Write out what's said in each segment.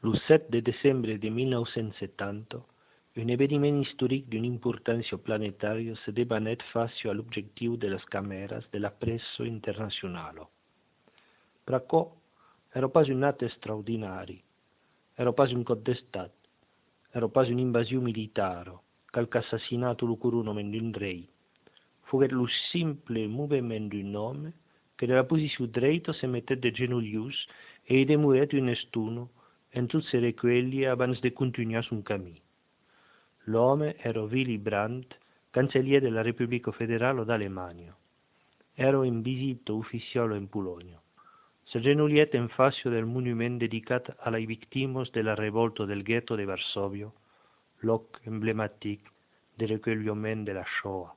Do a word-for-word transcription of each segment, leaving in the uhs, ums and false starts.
Le sept de décembre de mille neuf cent setanta, un événement historique d'une importance planétaire se débanait face à l'objectif de les caméras de la presse internationale. Però era pas un acte extraordinari, era pas un cop d'estat, era pas une invasion militaire, quelque assassinato lo couronnement d'un rei. Fuguet lo simple mouvement d'un homme que de la position dreta se mettait de genollius et y demeurait un estuno en toutes ses recueilles avant de continuer son camí. L'homme era Willy Brandt, cancellier de la Repubblica Federale d'Alemanya. Era in visita ufficiale in Polonia. Se genolliet en face del monument dedicat a les victimes de la revolta del ghetto de Varsovia, lloc emblemàtic de recueilliment de la Shoah.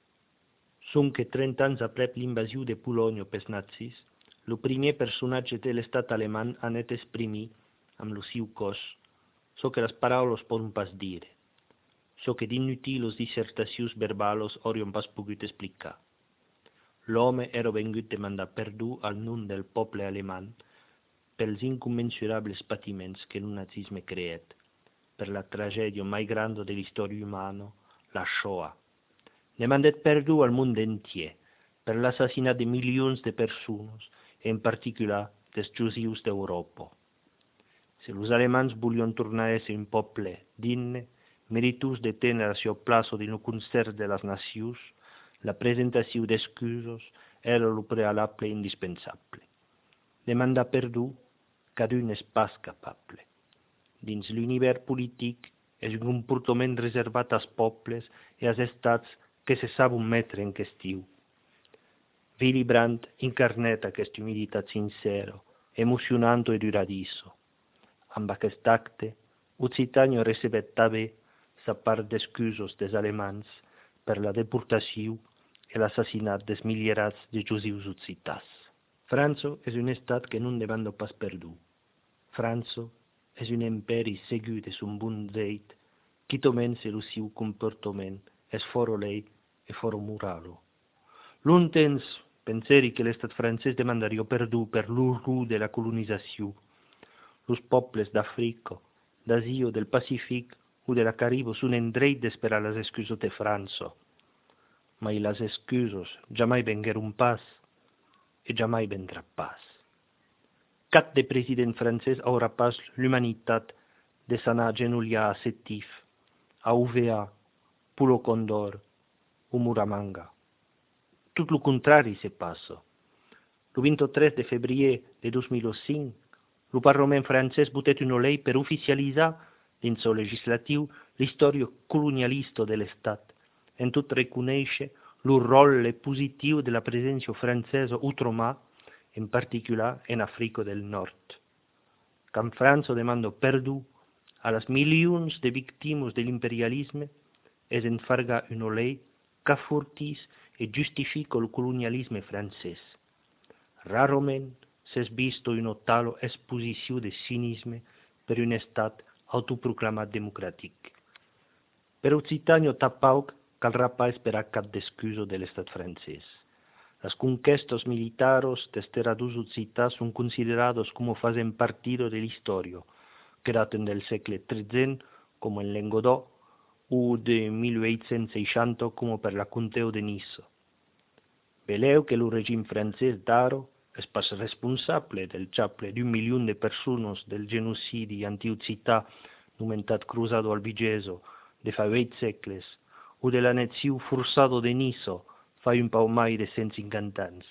Sonque trenta anys après l'invasió de Polònia pels nazis, el primer personatge de l'estat alemany anat exprimir, amb el seu cos, so que les paraules poden pas dir, so que d'inutiles dissertacions verbals haurien pas pogut explicar. L'home era vengut demandar perdó al nom del poble alemany pels incommensurables patiments que el nazisme creet, per la tragèdia més gran de l'història humana, la Shoah. Demandet perdó al món entier per l'assassinat de milions de persones, en particular dels jusius d'Europa. Si els alemanys volien tornar a ser un poble digne, meritus de tenir a seu plaça dins el concert de les nacions, la presentació d'excuses era el prealable indispensable. Demandar perdó, cada un és pas capable. Dins l'univers polític és un comportament reservat als pobles i als estats que se saben mettre en qüestió. Willy Brandt incarnet aquesta humilitat sincera, emocionant i duradissa. Amb aquest acte, Occitània recebet també sa part d'excuses dels alemanys per la deportació i l'assassinat dels milierats de jusius occitans. França és un estat que no demanda pas perdó. França és un imperi segur de son bon dret, qui comença el seu comportament és fora lei e fora moral. L'un temps penseri que l'estat francès demandaria perdó per l'horror de la colonització. Els pobles d'Àfrica, d'Àsia, del Pacífic o de la Caribe són en dret d'esperar les excuses de França. Mais les excuses jamais vengueren pas e jamais vendrà pas. Cap de president francès haurà pas l'humanitat de s'anar genolliar a Sétif, a U V A, Pulo Condor o Muramanga. Tot el contrari se passa. El vint-i-tres de febrer de dos mil cinc, el Parlament francès votat una llei per oficialitzar, dins el legislatiu, l'història colonialista de l'Estat, en tot reconèixer el rol positiu de la presència francesa outre-mar, en particular en Àfrica del Nord. Quan França demanda perdó a les milions de víctimes de l'imperialisme, és enfargar una llei que afortís i justifica el colonialisme francès. Rarament s'és vist una tal exposició de cinisme per un estat autoproclamat democràtic. Per Occitània tampoc caldrà pas esperar cap d'excusa de l'estat francès. Les conquestes militares dels terradors occitans són considerades com fazent part de l'història, que daten del segle tretze, com en Languedoc, o de mil vuit-cents seixanta, com per la Conteu de Niça. Veleu que el règim francès d'ara és pas responsable del xaple d'un milió de persones del genocidi antioccità nomentat Cruzado Albigeso de fa vuit segles o de l'annexió forçada de Niça fa un pau mai de cent cinquanta anys.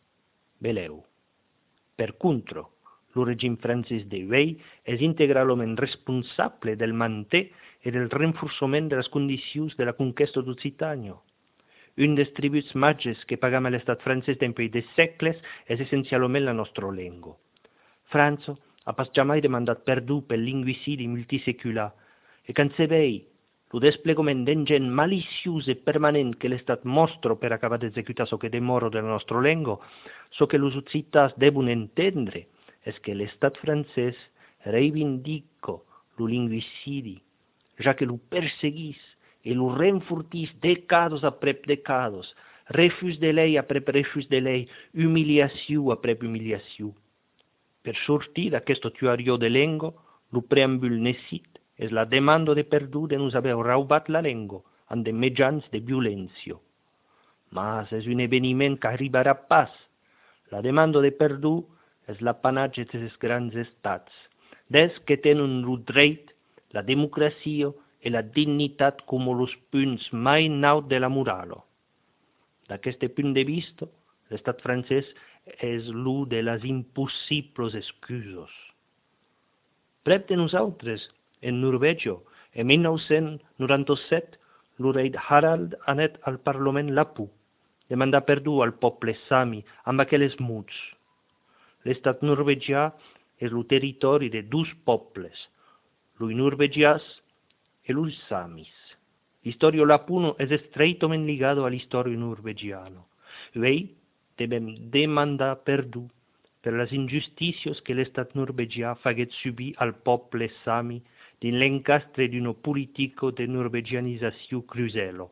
Veleu. Per contra, el règim francès de Weil és integralment responsable del manté i del renforçament de les condicions de la conquesta d'Occitània. Un dels tributs majors que pagam a l'estat francès d'empeny de segles és essencialment la nostra llengua. França ha pas jamais demandat perdó pel linguicidi multisecular e quan se vei el desplegament d'enginy maliciós i permanent que l'estat mostra per acabar d'executar ce que demora de la nostra llengua, ce que els occitans deuen entendre és que l'estat francès reivindica el linguicidi, ja que el perseguís i el renfortís dècades après dècades, refús de llei après refús de llei, humiliació après humiliació. Per sortir d'aquesta teoria de llengua, Le preàmbul necit és la demanda de perdó de nos haver raubat la llengua en de mitjans de violència. Mas és un eveniment que arribarà pas. La demanda de perdó és l'apanatge dels grans estats, des que tenen el dret, la democràcia i la dignitat com els punts mai naut de la moral. D'aquest punt de vista, l'estat francès és l'un de les impossibles excuses. Prop de nosaltres, en Norvègia, en mil nou-cents noranta-set, el rei Harald anat al Parlament Lapú, demandar perdó al poble sami amb aquells mots. L'estat norvegià és el territori de dos pobles, els norvegians i els samis. L'història lapuna és estreitament ligada a l'història norvegiana. Vei, devem demandar perdó per les injustícies que l'estat norvegià faguet subir al poble sami dins l'encastre d'una política de norvegianització crusela.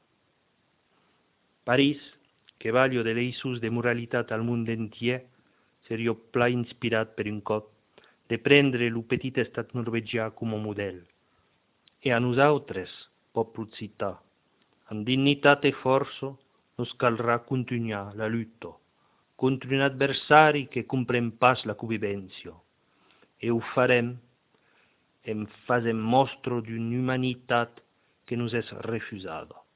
París, que valio de l'eixos de moralitat al món entier, seria pla inspirat per un cop de prendre el petit estat norvegià com a model. I a nosaltres, poble occità, amb dignitat i força, nos caldrà continuar la lluita contra un adversari que comprèn pas la convivència. I ho farem en faisant mostra d'una humanitat que nos és refusada.